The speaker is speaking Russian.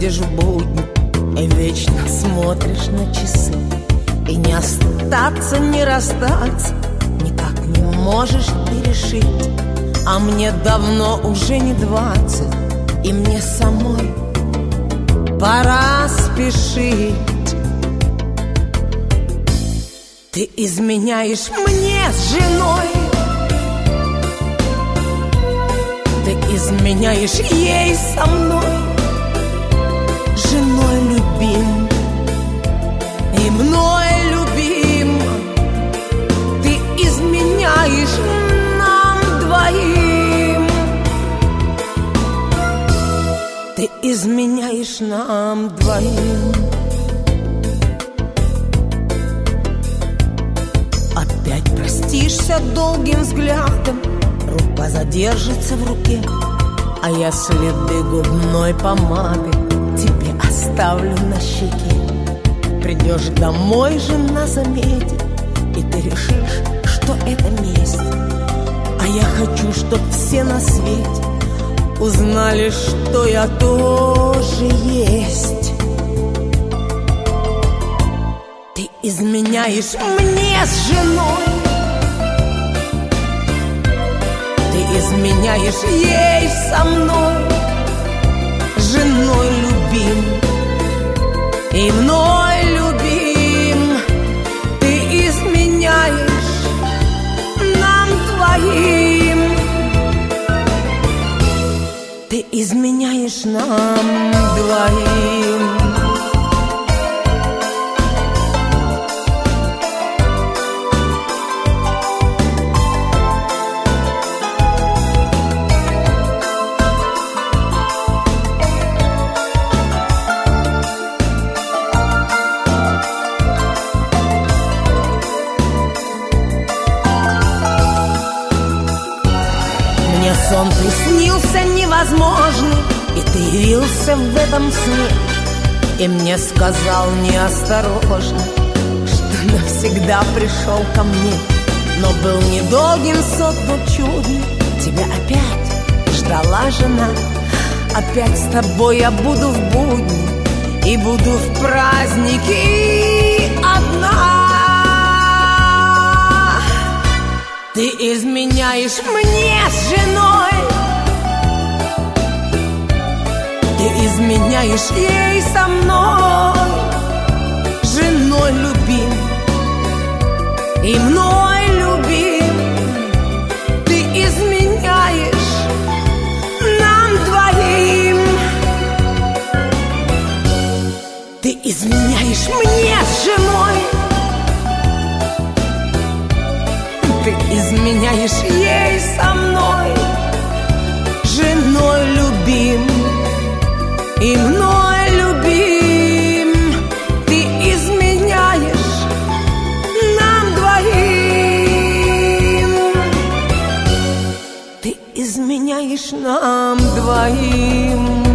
приходишь в будни и вечно смотришь на часы. И не остаться, не расстаться никак не можешь ты решить. А мне давно уже не 20, и мне самой пора спешить. Ты изменяешь мне с женой, ты изменяешь ей со мной, женой любим и мной любим. Ты изменяешь нам двоим, ты изменяешь нам двоим. Опять простишься долгим взглядом, рука задержится в руке, а я следы губной помады тебе оставлю на щеке. Придешь домой, жена заметит, и ты решишь, что это месть. А я хочу, чтоб все на свете узнали, что я тоже есть. Ты изменяешь мне с женой, ты изменяешь ей со мной, женой любим и мной любим. Ты изменяешь нам двоим, ты изменяешь нам двоим. Мне сон приснился невозможный, и ты явился в этом сне, и мне сказал неосторожно, что навсегда пришел ко мне. Но был недолгим сон, но чудный, тебя опять ждала жена. Опять с тобой я буду в будни и буду в праздники одна. Ты изменяешь мне с женой, ты изменяешь ей со мной, женой любим и мной любим. Ты изменяешь нам двоим, ты изменяешь мне с женой, ты изменяешь ей со мной, женой любим и мной любим. Ты изменяешь нам двоим, ты изменяешь нам двоим.